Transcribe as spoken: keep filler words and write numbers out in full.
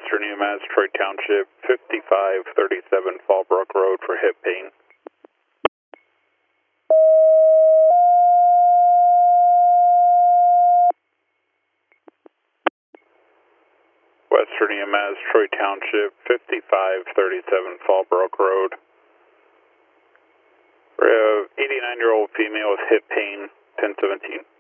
Western U M A S, Troy Township, fifty-five thirty-seven Fallbrook Road for hip pain. Western U M A S, Troy Township, fifty-five thirty-seven Fallbrook Road. We have eighty-nine-year-old female with hip pain, ten seventeen.